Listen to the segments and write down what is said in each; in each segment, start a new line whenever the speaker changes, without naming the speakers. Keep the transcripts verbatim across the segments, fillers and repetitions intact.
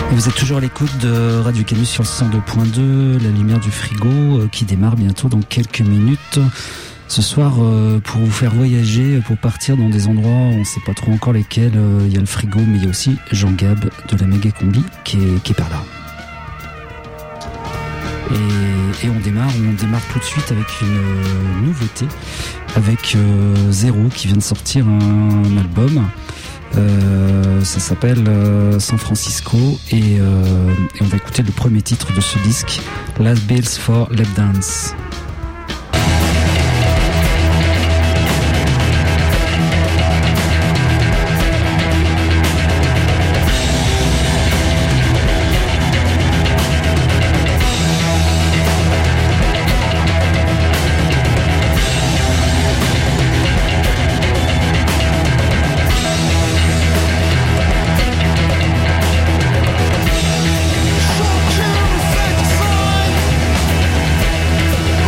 Et vous êtes toujours à l'écoute de Radio Canus sur le cent deux point deux, la lumière du frigo euh, qui démarre bientôt dans quelques minutes. Ce soir, euh, pour vous faire voyager, pour partir dans des endroits, on ne sait pas trop encore lesquels, il euh, y a le frigo, mais il y a aussi Jean Gab de la Méga Combi qui est, qui est par là. Et, et on démarre, on démarre tout de suite avec une nouveauté, avec euh, Zero qui vient de sortir un, un album. Euh, ça s'appelle euh, San Francisco et, euh, et on va écouter le premier titre de ce disque, Last Bills for Lap Dance.
Satisfied.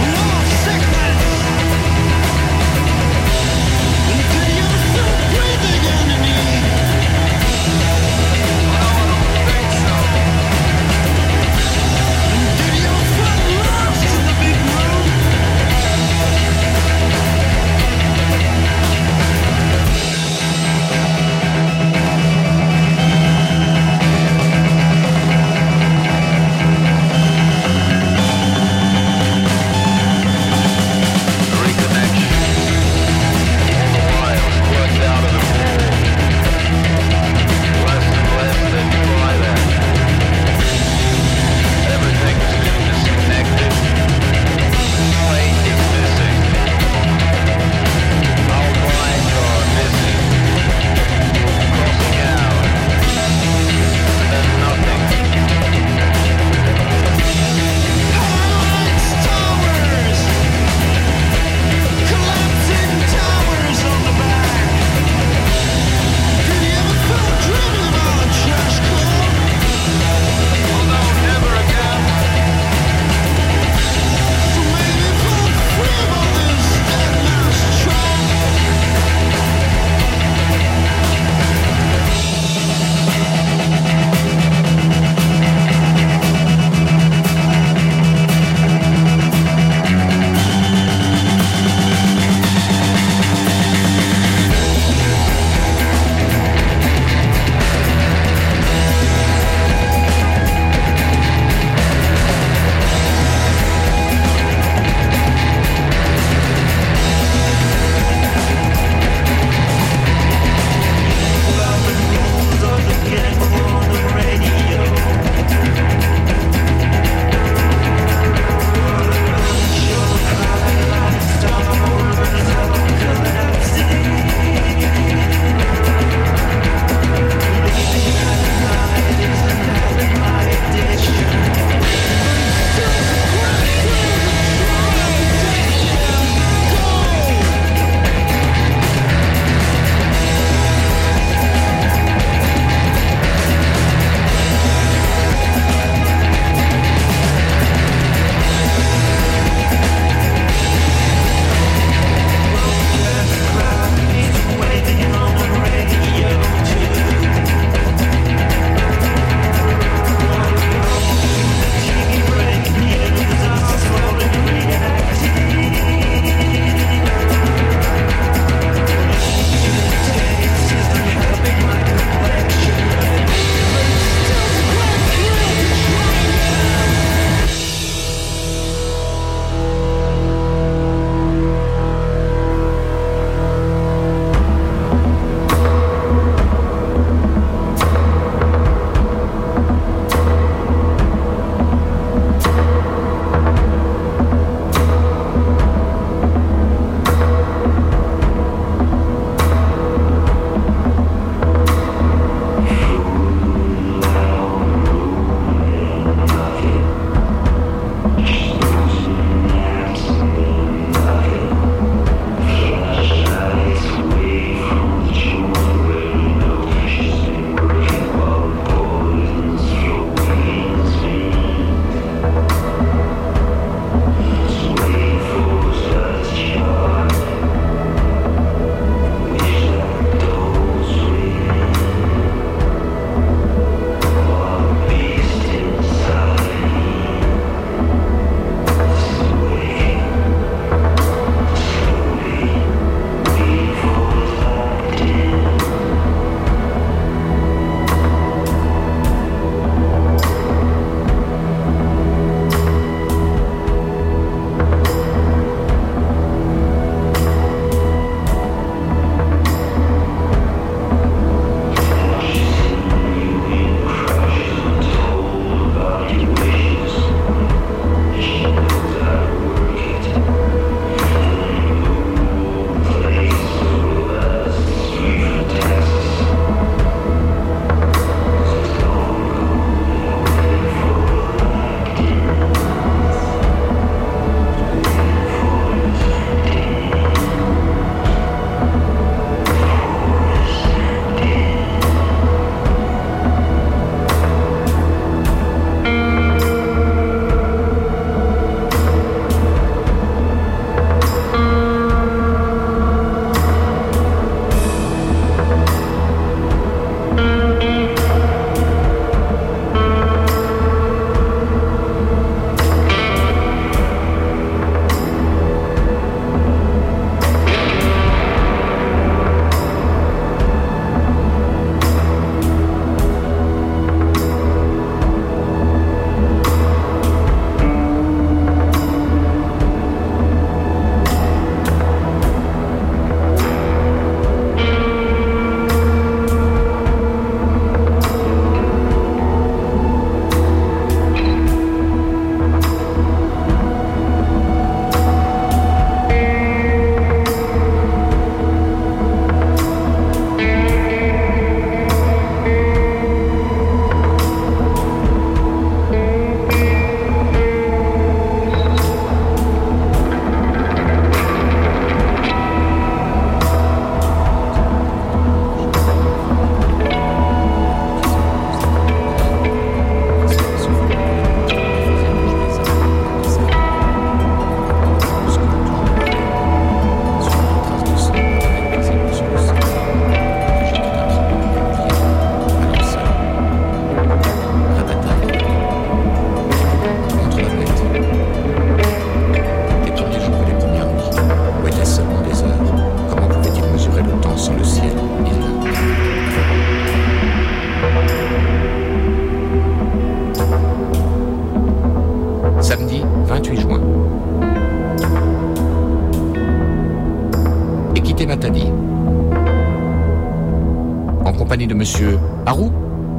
compagnie de Monsieur Harou.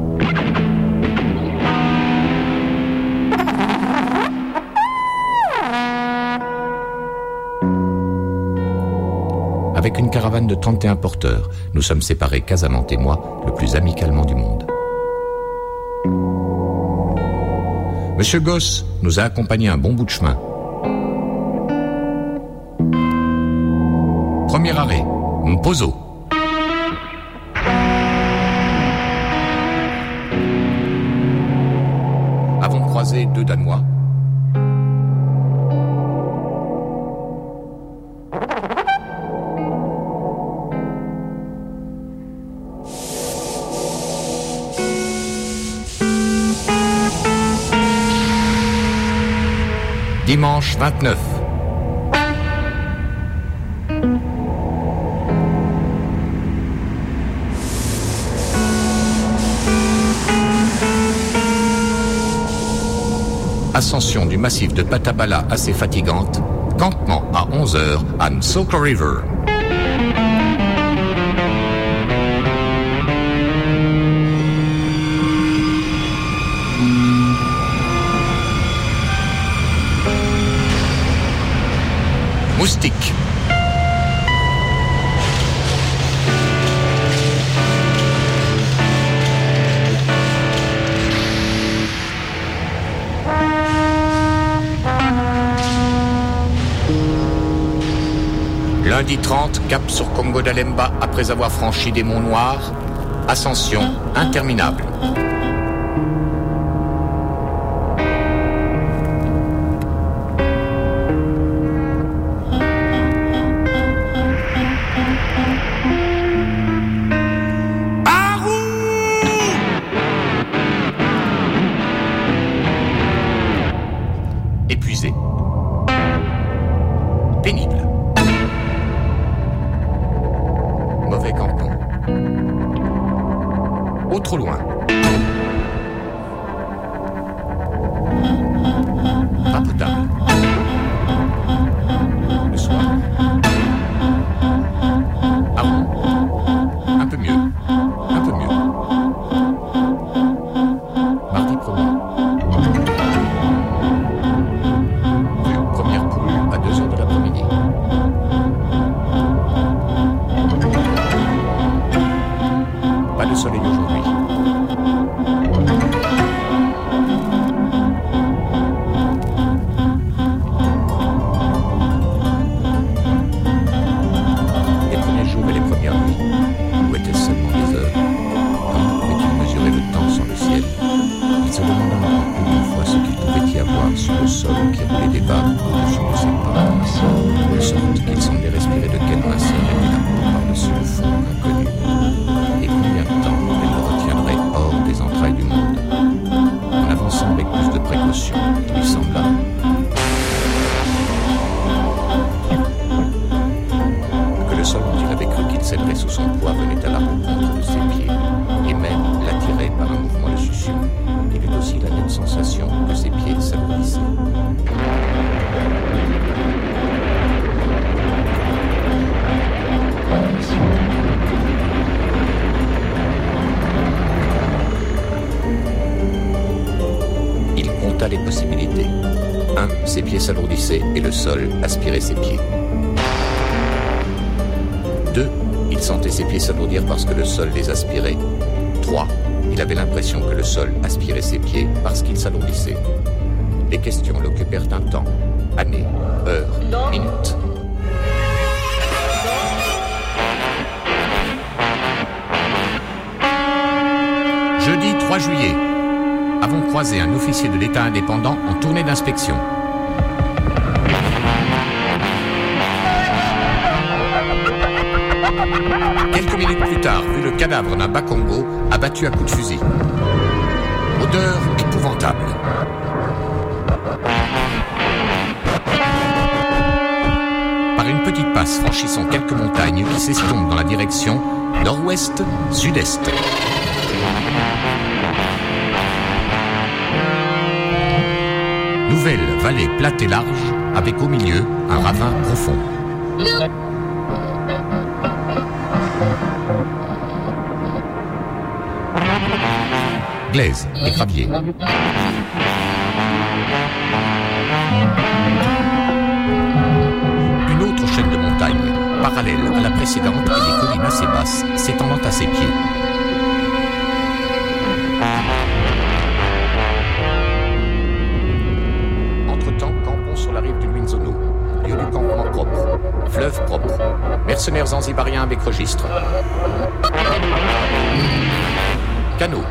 Avec une caravane de trente et un porteurs, nous sommes séparés, Casamante et moi, le plus amicalement du monde. Monsieur Goss nous a accompagnés un bon bout de chemin. Premier arrêt, Mpozo. Avons croisé deux Danois. Dimanche vingt-neuf. Ascension du massif de Patabala assez fatigante. Campement à onze heures à Nsoko River. Moustique. Lundi trente, cap sur Congo d'Alemba après avoir franchi des monts noirs. Ascension interminable. Épuisé. Pénible. Mauvais campement. Au trop loin. Pas potable. Le soir. Ah bon. Un peu mieux. Un peu mieux. Mardi premier. Vue première courue à deux heures de l'après-midi. Pas de soleil aujourd'hui. Les premiers jours et les premières nuits, où étaient seulement des heures, comment pouvait-il mesurer le temps sans le ciel? Il se demanda encore plus d'une fois ce qu'il pouvait y avoir sur le sol qui roulait des vagues au-dessus de ses pas, de sorte qu'il semblait respirer de quelle masse était la peau par-dessus le fond inconnu. Et combien de temps elle le retiendrait hors des entrailles du monde? En avançant avec plus de précaution, il lui sembla que le sol dont il avait cru qu'il céderait sous son poids venait à la rencontre de ses pieds, et même l'attirait par un mouvement de succion. Il eut aussi la nette sensation que ses pieds s'alourdissaient. Il compta les possibilités. Un, ses pieds s'alourdissaient et le sol aspirait ses pieds. Deux, il sentait ses pieds s'alourdir parce que le sol les aspirait. Trois, il avait l'impression que le sol aspirait ses pieds parce qu'il s'alourdissait. Les questions l'occupèrent un temps. Années, heures, minutes. Jeudi trois juillet. Avons croisé un officier de l'État indépendant en tournée d'inspection. Quelques minutes plus tard, vu le cadavre d'un Bakongo abattu à coups de fusil. Odeur épouvantable. Par une petite passe franchissant quelques montagnes qui s'estompent dans la direction nord-ouest-sud-est. Nouvelle vallée plate et large, avec au milieu un ravin profond. glaise et gravier. Une autre chaîne de montagnes, parallèle à la précédente et des collines assez basses, s'étendant à ses pieds. Entre-temps, campons sur la rive du Luinzono, lieu du campement propre, fleuve propre, mercenaires zanzibariens avec registre. Canot.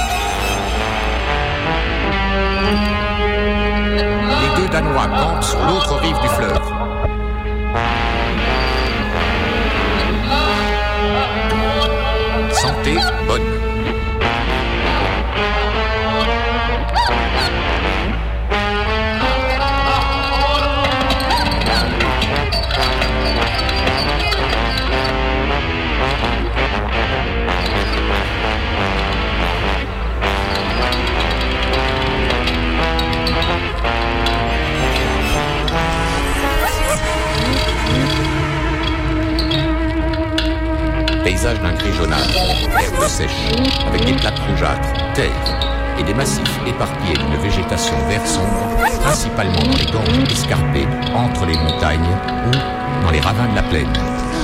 Les deux Danois campent sur l'autre rive du fleuve. Santé bonne. Paysage d'un gris jaunâtre, herbe sèche, avec des plaques rougeâtres, terre et des massifs éparpillés d'une végétation vert sombre, principalement dans les gorges escarpées entre les montagnes ou dans les ravins de la plaine.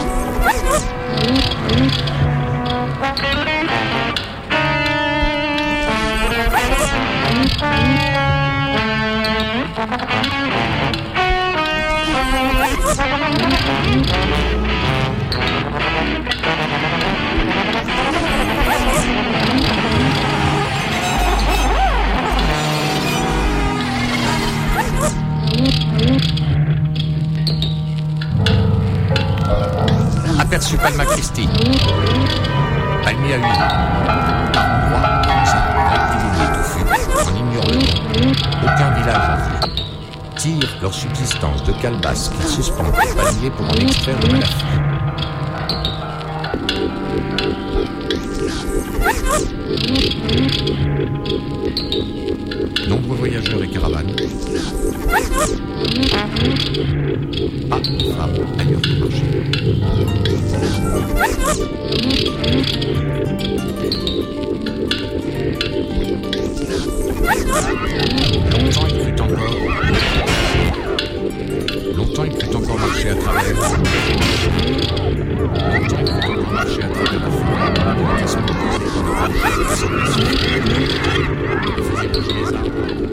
Aperçu Palma Christi, palmier à huile, par endroits, rectiligne touffus, on ignore le nom, aucun village en vue, tirent leur subsistance de calebasses qu'ils suspendent aux palmiers pour en extraire le malafide. Nombreux voyageurs et caravanes. Pas de femmes ailleurs que marché. Longtemps il crut encore. Longtemps il crut encore marcher à travers. Longtemps il crut encore marcher à travers la forêt. Qui se reposait dans le rocher, sans blessure. Et faisait bouger les arbres.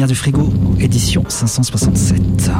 du frigo, édition cinq cent soixante-sept.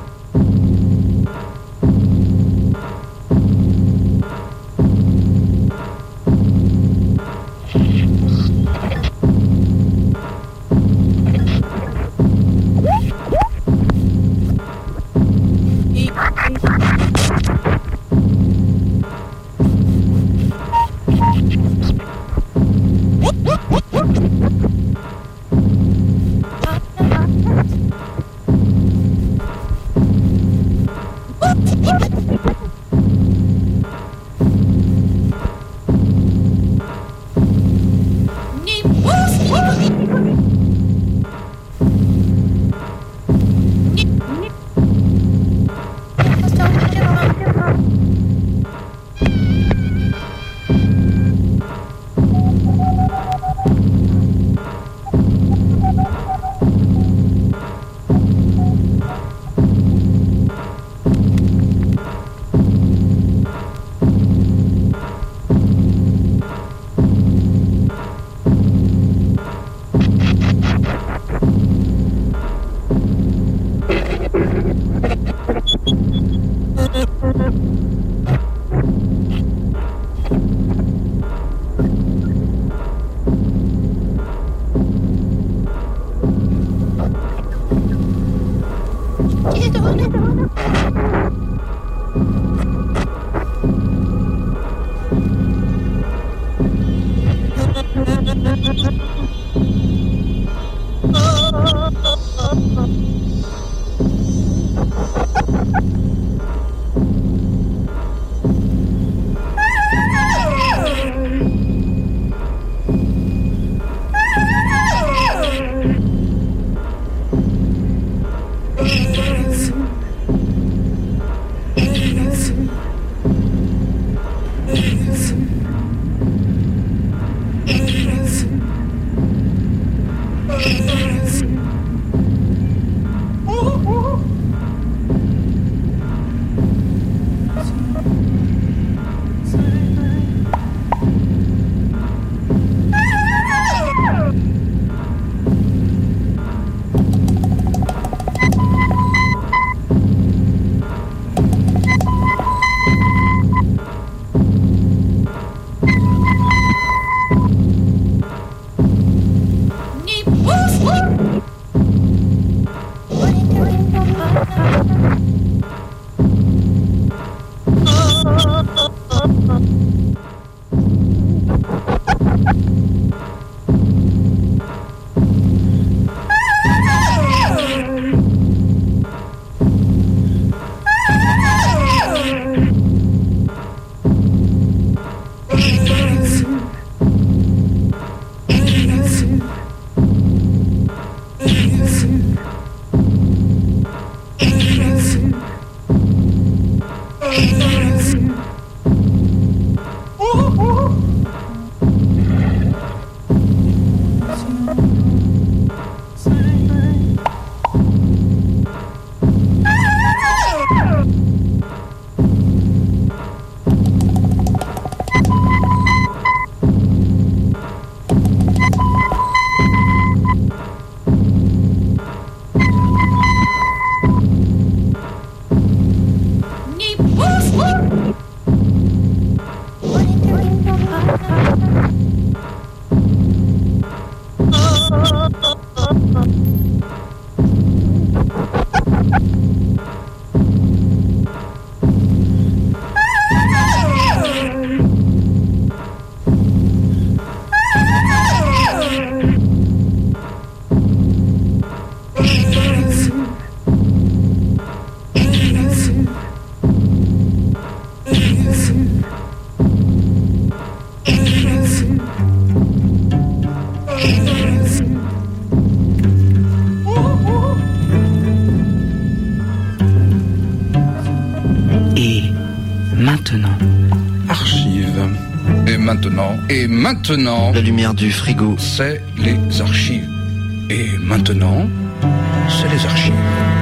Et maintenant,
la lumière du frigo,
c'est les archives. Et maintenant, c'est les archives.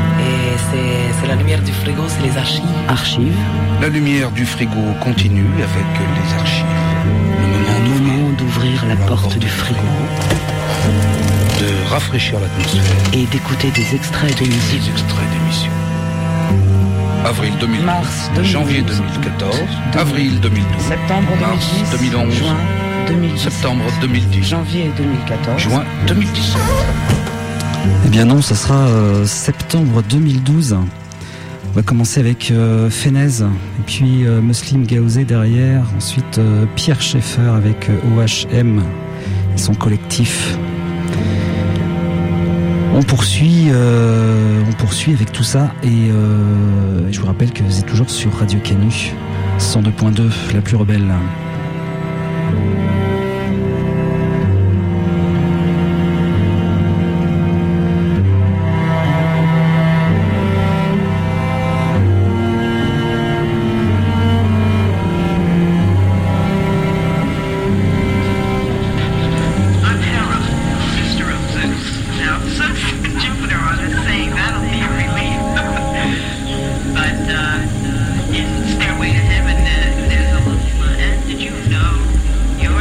Et c'est, c'est la lumière du frigo, c'est les archives.
Archives.
La lumière du frigo continue avec les archives.
Le moment, Le moment d'ouvrir la, la porte, porte du frigo.
de rafraîchir l'atmosphère.
Et d'écouter des extraits d'émissions.
Des extraits d'émissions. Avril deux mille douze,
Mars deux mille douze,
janvier deux mille quatorze, avril deux mille douze,
septembre
mars deux mille onze,
juin deux mille dix,
septembre deux mille dix,
janvier deux mille quatorze,
juin deux mille dix-sept.
Eh bien non, ça sera euh, septembre deux mille douze. On va commencer avec euh, Fenez, et puis euh, Muslim Gaouzé derrière, ensuite euh, Pierre Schaeffer avec euh, O H M et son collectif. On poursuit, euh, on poursuit avec tout ça, et euh, je vous rappelle que vous êtes toujours sur Radio Canu, cent deux point deux, la plus rebelle.
Stairway to Heaven, uh, there's a little, uh, did you know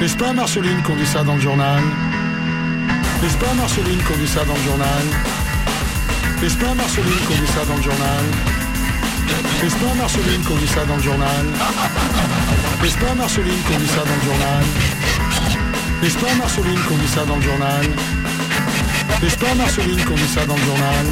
N'est-ce pas Marceline qu'on dit ça dans le journal? N'est-ce pas Marceline qu'on dit ça dans le journal? N'est-ce pas Marceline qu'on dit ça dans le journal? N'est-ce pas Marceline qu'on dit ça dans le journal? N'est-ce pas Marceline qu'on dit ça dans le journal? N'est-ce pas Marceline qu'on dit ça dans le journal? N'est-ce pas Marceline qu'on dit ça dans le journal?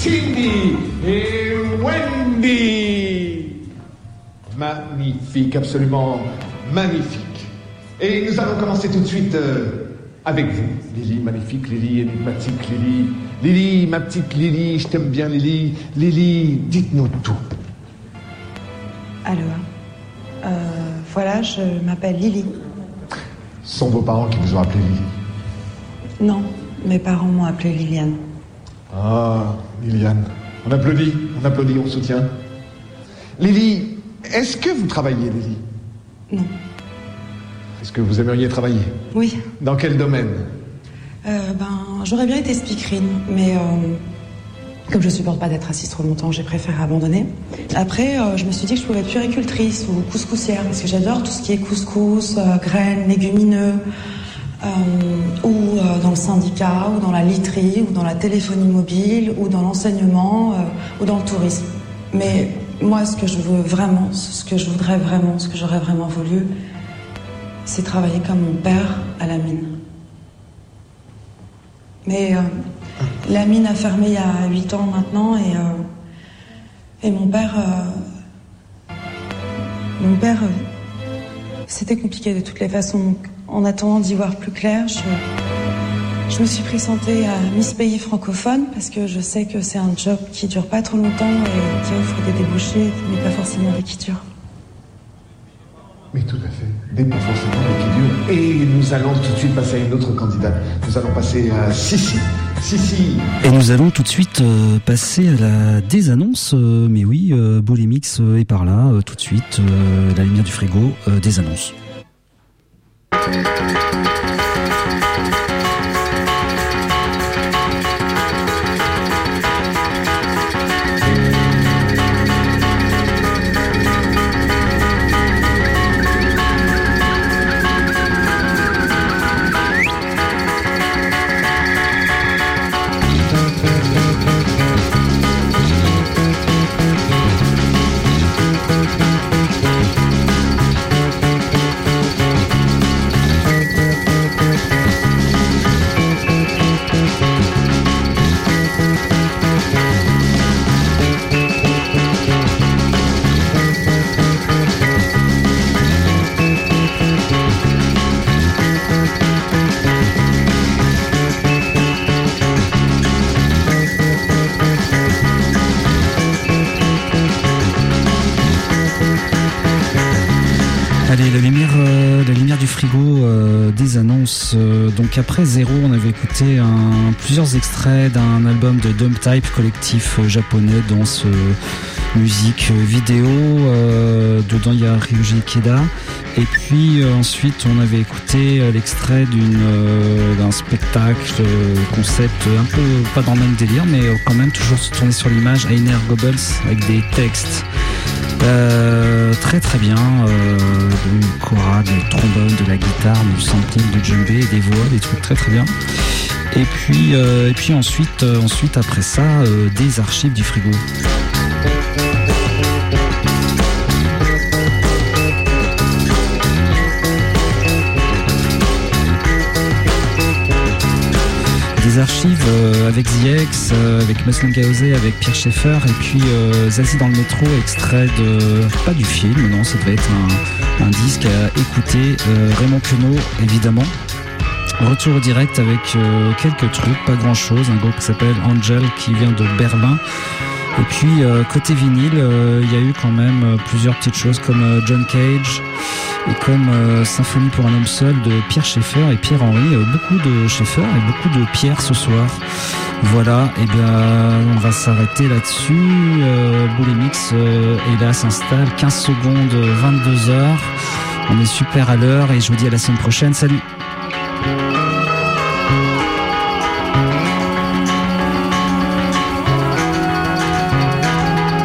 Cindy et Wendy. Magnifique, absolument magnifique. Et nous allons commencer tout de suite euh, avec vous, Lily, magnifique, Lily, énigmatique, Lily. Lily, ma petite Lily, je t'aime bien, Lily. Lily, dites-nous tout.
Alors, euh, voilà, je m'appelle Lily.
Ce sont vos parents qui vous ont appelé Lily?
Non, mes parents m'ont appelée Liliane.
Ah, Liliane. On applaudit, on applaudit, on soutient. Lily, est-ce que vous travaillez, Lily?
Non.
Est-ce que vous aimeriez travailler?
Oui.
Dans quel domaine?
euh, Ben, j'aurais bien été speakerine, mais euh, comme je supporte pas d'être assise trop longtemps, j'ai préféré abandonner. Après, euh, je me suis dit que je pouvais être puéricultrice ou couscoussière, parce que j'adore tout ce qui est couscous, euh, graines, légumineux, euh, ou euh, dans le syndicat, ou dans la literie, ou dans la téléphonie mobile, ou dans l'enseignement, euh, ou dans le tourisme. Mais moi, ce que je veux vraiment, ce que je voudrais vraiment, ce que j'aurais vraiment voulu, c'est travailler comme mon père à la mine. Mais euh, la mine a fermé il y a huit ans maintenant et, euh, et mon père... Euh, mon père... Euh, c'était compliqué de toutes les façons. Donc, en attendant d'y voir plus clair, je, je me suis présentée à Miss Pays francophone parce que je sais que c'est un job qui dure pas trop longtemps et qui offre des débouchés, mais pas forcément des qui durent.
Mais tout à fait, des pas forcément des qui durent. Et nous allons tout de suite passer à une autre candidate. Nous allons passer à Sissi. Sissi.
Et nous allons tout de suite euh, passer à la désannonce. Euh, mais oui, euh, Bolémix euh, est par là, euh, tout de suite. Euh, la lumière du frigo, euh, des annonces. Allez, la lumière, euh, la lumière du frigo euh, des annonces. Euh, donc après Zéro, on avait écouté un, plusieurs extraits d'un album de Dome Type, collectif euh, japonais, danse, euh, musique, euh, vidéo. Euh, dedans, il y a Ryuji Ikeda. Et puis euh, ensuite, on avait écouté euh, l'extrait d'une euh, d'un spectacle euh, concept un peu pas dans le même délire, mais euh, quand même toujours se tourner sur l'image. Einer Goebbels avec des textes. Euh, très très bien, euh, du cora, du trombone, de la guitare, du sampling, du djembé, des voix, des trucs très très bien. Et puis euh, et puis ensuite euh, ensuite après ça, euh, des archives du frigo. Des archives euh, avec The X, euh, avec Muslim Gaozé, avec Pierre Schaeffer, et puis euh, Zazie dans le métro, extrait de, pas du film, non, ça devait être un, un disque à écouter, euh, Raymond Queneau, évidemment. Retour au direct avec euh, quelques trucs, pas grand chose, un groupe qui s'appelle Angel qui vient de Berlin. Et puis euh, côté vinyle, il euh, y a eu quand même euh, plusieurs petites choses comme euh, John Cage et comme euh, Symphonie pour un homme seul de Pierre Schaeffer et Pierre Henry. Euh, beaucoup de Schaeffer et beaucoup de Pierre ce soir. Voilà, et bien on va s'arrêter là-dessus. Euh, Bolémix euh, est là, s'installe, quinze secondes, vingt-deux heures. On est super à l'heure et je vous dis à la semaine prochaine. Salut.